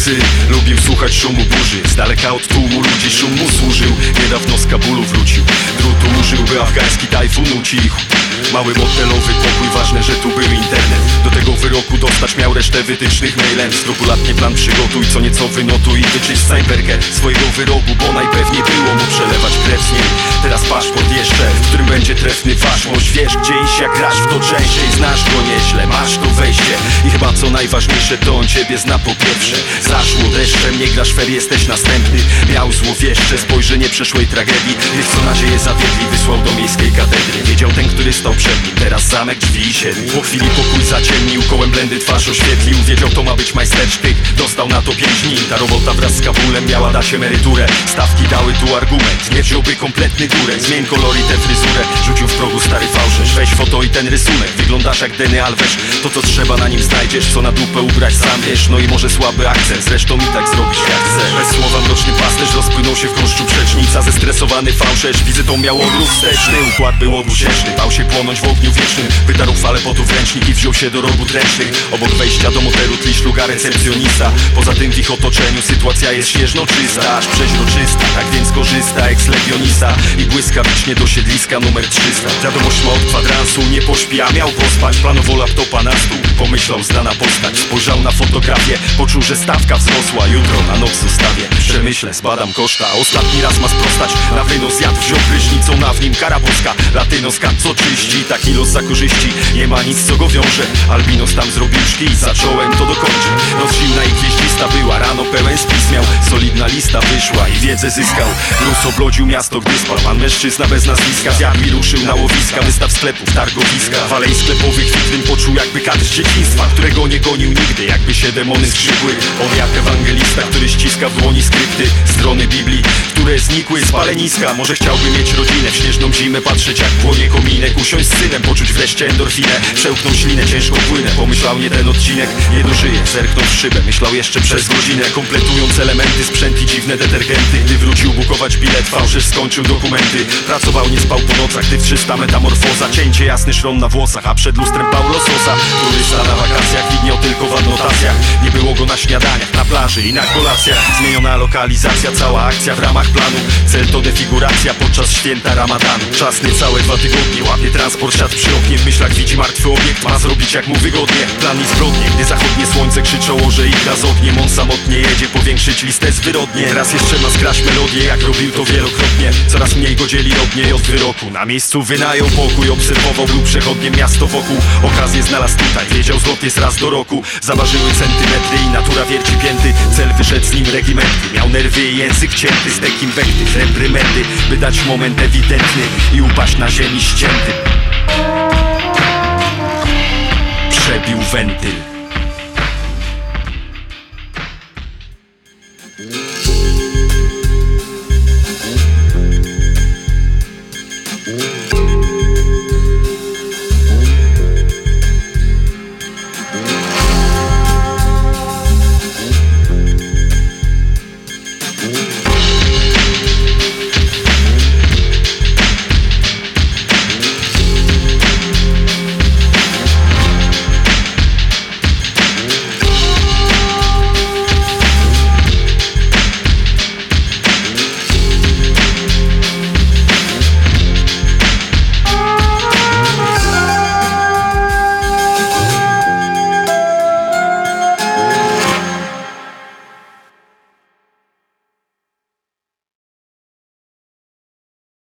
głosy. Lubił słuchać szumu burzy, z daleka od tłumu ludzi szum mu służył. Niedawno z Kabulu wrócił, drutu użył, by afgański tajfun ucichł. Mały motelowy pokój, ważne, że tu był internet. Do tego wyroku dostać miał resztę wytycznych mailem. Skrupulatnie plan przygotuj, co nieco wynotuj i wyczyść snajperkę swojego wyrobu, bo najpewniej było mu przelewać krew z niej. Teraz paszport jeszcze, w którym będzie trefny ważność. Wiesz gdzie iść, jak grasz w to częściej, znasz go nieźle, masz to wejście. I chyba co najważniejsze, to on ciebie zna po pierwsze. Zaszło deszczem, nie grasz fair, jesteś następny. Miał złowieszcze spojrzenie przeszłej tragedii. Wiesz co nadzieję zawiedli, wysłał do miejskiej katedry. Wiedział ten, który stał przed nim, teraz zamek, drzwi i siedli. Po chwili pokój zaciemnił, kołem blendy twarz oświetlił. Wiedział to ma być majstersztyk, dostał na to 5 dni. Ta robota wraz z Kabulem miała dać emeryturę. Stawki dały tu argument, nie wziąłby kompletny górek. Zmień kolor i tę fryzurę, rzucił w progu stary fałszerz. Weź foto i ten rysunek, wyglądasz jak Denny Alves. To co trzeba na nim znajdziesz, co na dupę ubrać sam wiesz. No i może słaby akcent, zresztą i tak zrobisz jak chcesz. Bez słowa mroczny pasterz rozpłynął się w gąszczu przecznica. Zestresowany fałszerz wizytą miał odruch wsteczny. Układ był obusieczny, bał się płonąć w ogniu wiecznym. Wydarł falę potu w ręcznik i wziął się do robót ręcznych. Obok wejścia do motelu tli szluga recepcjonista. Poza tym w ich otoczeniu sytuacja jest śnieżno-czysta, aż przeźroczysta. Tak więc korzysta ex legionista i błyskawicznie do siedliska numer 300. Wiadomość ma od kwadransu, nie pośpi, a miał pospać. Planowo laptopa na stół, pomyślał znana postać. Spojrzał na fotografię, poczuł, że stawka wzrosła. Jutro na noc zostawię, przemyślę, zbadam koszta. Ostatni raz ma sprostać, na wynos zjadł, wziął prysznicą, na w nim kara boska. Latynos co czyści, taki los za korzyści. Nie ma nic co go wiąże, albinos tam zrobił szki. Zacząłem, to dokończę. Noc zimna i gwieździsta była, rano pełen spis miał. Solidna lista wyszła i wiedzę zyskał. Mróz oblodził miasto, gdy spał pan mężczyzna bez nazwiska. Zjadł i ruszył na łowiska, wystaw sklepów, targowiska. W alei sklepowych witryn poczuł jakby kadr z dzieciństwa, którego nie gonił nigdy, jakby się demony skrzydły. On jak ewangelista, który ściska w dłoni skrypty, strony Biblii, które znikły z paleniska. Może chciałby mieć rodzinę, w śnieżną zimę patrzeć jak płonie kominek. Usiąść z synem, poczuć wreszcie endorfinę. Przełknął ślinę, ciężko płynę. Pomyślał nie ten odcinek, nie dożyje. Zerknął w szybę, myślał jeszcze przez godzinę. Kompletując elementy, sprzęt i dziwne detergenty. Gdy wrócił bukować bilet, fałszerz skończył dokumenty. Pracował, nie spał po nocach, ty w 300 metamorfoza. Cięcie, jasny szron na włosach, a przed lustrem Paulo Sosa. Turysta na wakacjach, widniał tylko w adnotacjach. Nie było go na śniadaniach, na plaży i na kolacjach. Zmieniona lokalizacja, cała akcja w ramach planu. Cel to defiguracja podczas święta Ramadanu. Czas niecałe 2 tygodnie, łapie transport, siadł przy oknie. W myślach widzi martwy obiekt, ma zrobić jak mu wygodnie. Plan i zbrodnie, gdy zachodnie słońce krzyczało, że ich gaz ogniem. On samotnie jedzie, powiększyć listę zwyrodnie. Raz jeszcze ma skraść melodię, jak robił to wielokrotnie. Coraz mniej go dzieli rodnie od wyroku. Na miejscu wynajął pokój, obserwował, był przechodniem miasto wokół. Okazję znalazł tutaj, wiedział zlot jest raz do roku. Zaważyły centymetry i natura wierci pięty. Cel wyszedł z nim regimenty, miał nerwy i język cięty. Z takim inwektyw, reprymendy, by dać moment ewidentny i upaść na ziemi ścięty. Przebił wentyl.